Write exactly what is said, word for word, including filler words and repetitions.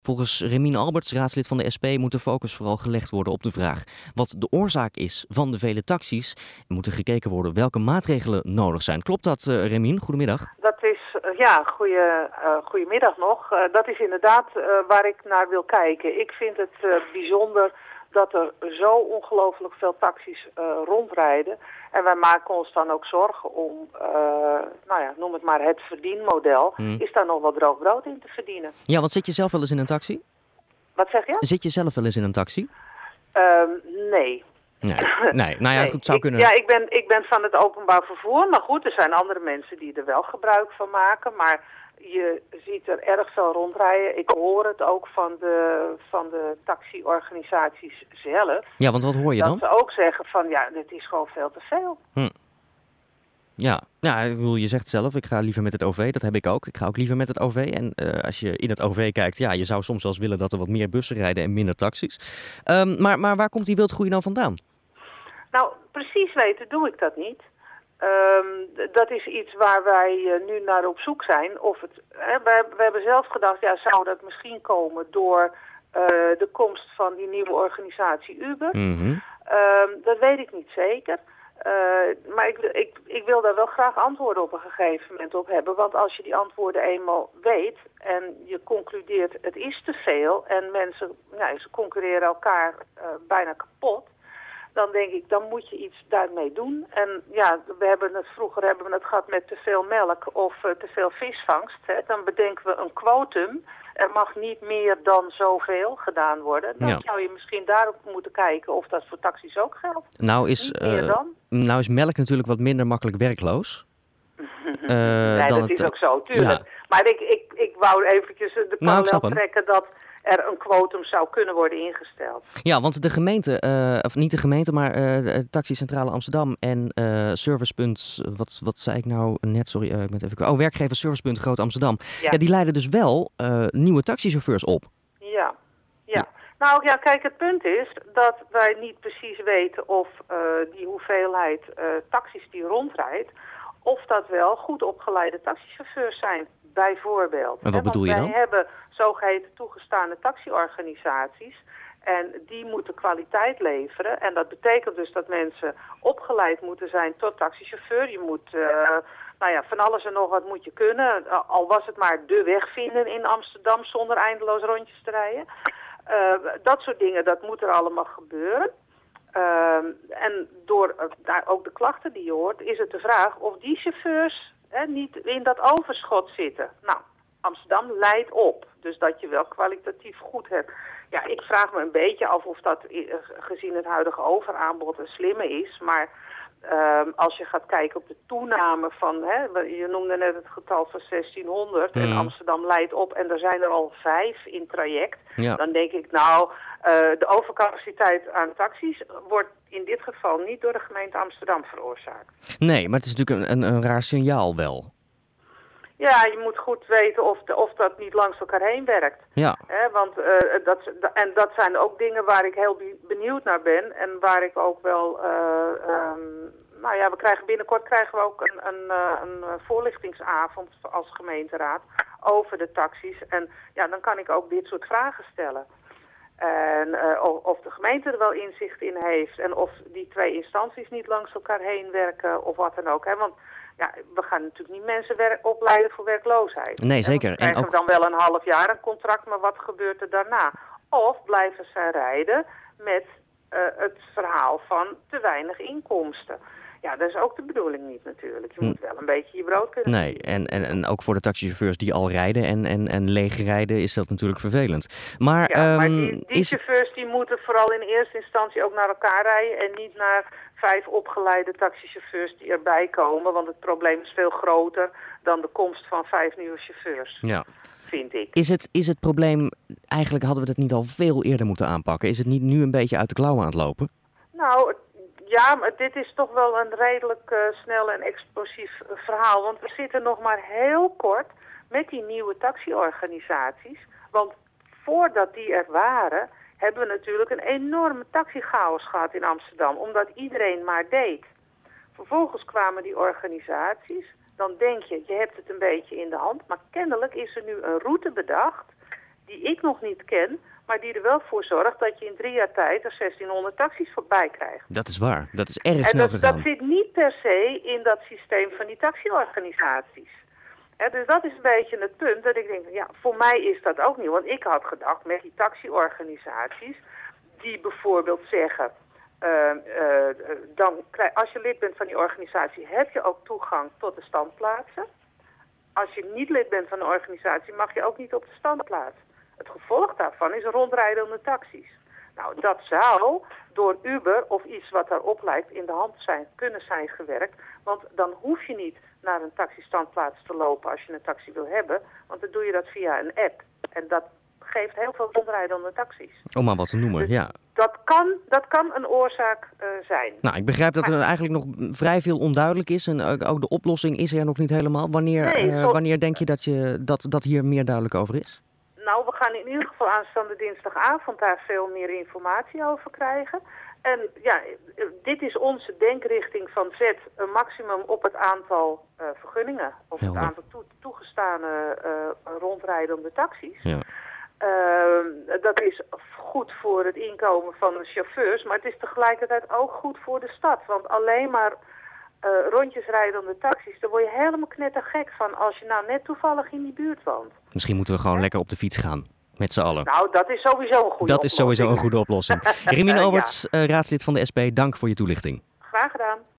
Volgens Remien Alberts, raadslid van de S P, moet de focus vooral gelegd worden op de vraag wat de oorzaak is van de vele taxis. Er moet er gekeken worden welke maatregelen nodig zijn. Klopt dat, uh, Remien? Goedemiddag. Dat is, uh, ja, goeie, uh, goedemiddag nog. Uh, dat is inderdaad uh, waar ik naar wil kijken. Ik vind het uh, bijzonder dat er zo ongelooflijk veel taxis uh, rondrijden. En wij maken ons dan ook zorgen om, uh, nou ja, noem het maar het verdienmodel. Hmm. Is daar nog wat droog brood in te verdienen? Ja, want zit je zelf wel eens in een taxi? Wat zeg je? Zit je zelf wel eens in een taxi? Uh, nee. Nee, nee. Nou ja, nee. goed, zou ik, kunnen. Ja, ik ben, ik ben van het openbaar vervoer. Maar goed, er zijn andere mensen die er wel gebruik van maken. Maar je ziet er erg veel rondrijden. Ik hoor het ook van de, van de taxiorganisaties zelf. Ja, want wat hoor je dan? Dat ze ook zeggen van, ja, dit is gewoon veel te veel. Hm. Ja, ja, ik bedoel, je zegt zelf, ik ga liever met het O V. Dat heb ik ook. Ik ga ook liever met het O V. En uh, als je in het O V kijkt, ja, je zou soms wel eens willen dat er wat meer bussen rijden en minder taxis. Um, maar, maar waar komt die wildgroei dan vandaan? Nou, precies weten doe ik dat niet. Um, dat is iets waar wij uh, nu naar op zoek zijn. Of het, hè, wij, we hebben zelf gedacht, ja, zou dat misschien komen door uh, de komst van die nieuwe organisatie Uber? Mm-hmm. Um, dat weet ik niet zeker. Uh, maar ik, ik, ik wil daar wel graag antwoorden op een gegeven moment op hebben. Want als je die antwoorden eenmaal weet en je concludeert het is te veel en mensen, nou, ze concurreren elkaar uh, bijna kapot. Dan denk ik, dan moet je iets daarmee doen. En ja, we hebben het, vroeger hebben we het gehad met te veel melk of uh, te veel visvangst. Hè. Dan bedenken we een quotum. Er mag niet meer dan zoveel gedaan worden. Dan ja. zou je misschien daarop moeten kijken of dat voor taxis ook geldt. Nou is, uh, nou is melk natuurlijk wat minder makkelijk werkloos. uh, nee, dan dat het, is ook zo, tuurlijk. Ja. Maar ik, ik, ik wou eventjes de parallel nou, trekken dat er een quotum zou kunnen worden ingesteld. Ja, want de gemeente, uh, of niet de gemeente, maar uh, de Taxicentrale Amsterdam en uh, Servicepunt, wat, wat zei ik nou net, sorry, uh, ik ben even, oh, werkgever Servicepunt Groot Amsterdam. Ja. ja, die leiden dus wel uh, nieuwe taxichauffeurs op. Ja, ja. ja. Nou ja, kijk, het punt is dat wij niet precies weten of uh, die hoeveelheid uh, taxis die rondrijdt, of dat wel goed opgeleide taxichauffeurs zijn. Bijvoorbeeld. En wat bedoel je dan? Wij hebben zogeheten toegestane taxiorganisaties en die moeten kwaliteit leveren. En dat betekent dus dat mensen opgeleid moeten zijn tot taxichauffeur. Je moet, uh, nou ja, van alles en nog wat moet je kunnen. Uh, al was het maar de weg vinden in Amsterdam zonder eindeloos rondjes te rijden. Uh, dat soort dingen, dat moet er allemaal gebeuren. Uh, en door uh, daar ook de klachten die je hoort, is het de vraag of die chauffeurs He, niet in dat overschot zitten. Nou, Amsterdam leidt op. Dus dat je wel kwalitatief goed hebt. Ja, ik vraag me een beetje af of dat gezien het huidige overaanbod een slimme is. Maar uh, als je gaat kijken op de toename van, hè, je noemde net het getal van zestienhonderd mm. en Amsterdam leidt op en er zijn er al vijf in traject. Ja. Dan denk ik, nou, uh, de overcapaciteit aan taxis wordt in dit geval niet door de gemeente Amsterdam veroorzaakt. Nee, maar het is natuurlijk een, een, een raar signaal wel. Ja, je moet goed weten of, de, of dat niet langs elkaar heen werkt. Ja. He, want, uh, dat, en dat zijn ook dingen waar ik heel benieuwd naar ben. En waar ik ook wel... Uh, um, nou ja, we krijgen binnenkort krijgen we ook een, een, een voorlichtingsavond als gemeenteraad over de taxis. En ja, dan kan ik ook dit soort vragen stellen. En uh, of, of de gemeente er wel inzicht in heeft. En of die twee instanties niet langs elkaar heen werken of wat dan ook. Hè? Want ja, we gaan natuurlijk niet mensen werk, opleiden voor werkloosheid. Nee, zeker. En krijgen en ook... we dan wel een half jaar een contract, maar wat gebeurt er daarna? Of blijven ze rijden met uh, het verhaal van te weinig inkomsten. Ja, dat is ook de bedoeling niet natuurlijk. Je moet wel een beetje je brood kunnen Nee, en, en, en ook voor de taxichauffeurs die al rijden en, en, en leeg rijden is dat natuurlijk vervelend. Maar, ja, maar um, die, die is... chauffeurs die moeten vooral in eerste instantie ook naar elkaar rijden en niet naar vijf opgeleide taxichauffeurs die erbij komen. Want het probleem is veel groter dan de komst van vijf nieuwe chauffeurs. Ja. Vind ik. Is het, is het probleem, eigenlijk hadden we het niet al veel eerder moeten aanpakken. Is het niet nu een beetje uit de klauwen aan het lopen? Nou, ja, maar dit is toch wel een redelijk uh, snel en explosief uh, verhaal. Want we zitten nog maar heel kort met die nieuwe taxiorganisaties. Want voordat die er waren, hebben we natuurlijk een enorme taxichaos gehad in Amsterdam. Omdat iedereen maar deed. Vervolgens kwamen die organisaties. Dan denk je, je hebt het een beetje in de hand. Maar kennelijk is er nu een route bedacht die ik nog niet ken, maar die er wel voor zorgt dat je in drie jaar tijd er zestienhonderd taxis voorbij krijgt. Dat is waar. Dat is erg En snel dat, gegaan. dat zit niet per se in dat systeem van die taxiorganisaties. He, dus dat is een beetje het punt dat ik denk, ja, voor mij is dat ook niet. Want ik had gedacht met die taxiorganisaties die bijvoorbeeld zeggen, uh, uh, dan krijg, als je lid bent van die organisatie heb je ook toegang tot de standplaatsen. Als je niet lid bent van de organisatie mag je ook niet op de standplaats. Het gevolg daarvan is rondrijdende taxis. Nou, dat zou door Uber of iets wat daarop lijkt in de hand zijn, kunnen zijn gewerkt. Want dan hoef je niet naar een taxistandplaats te lopen als je een taxi wil hebben. Want dan doe je dat via een app. En dat geeft heel veel rondrijdende taxis. Om maar wat te noemen, Dus ja. Dat kan, dat kan een oorzaak uh, zijn. Nou, ik begrijp dat er Maar, eigenlijk nog vrij veel onduidelijk is. En ook, ook de oplossing is er nog niet helemaal. Wanneer, Nee, uh, zo- wanneer denk je dat, je dat dat hier meer duidelijk over is? Nou, we gaan in ieder geval aanstaande dinsdagavond daar veel meer informatie over krijgen. En ja, dit is onze denkrichting van zet een maximum op het aantal uh, vergunningen. Of Helder. het aantal toe- toegestane uh, rondrijdende taxis. Ja. Uh, dat is goed voor het inkomen van de chauffeurs, maar het is tegelijkertijd ook goed voor de stad. Want alleen maar uh, rondjesrijdende taxis, daar word je helemaal knettergek van als je nou net toevallig in die buurt woont. Misschien moeten we gewoon lekker op de fiets gaan. Met z'n allen. Nou, dat is sowieso een goede Dat is sowieso een oplossing. goede oplossing. Remine Ja. Alberts, uh, raadslid van de S P, dank voor je toelichting. Graag gedaan.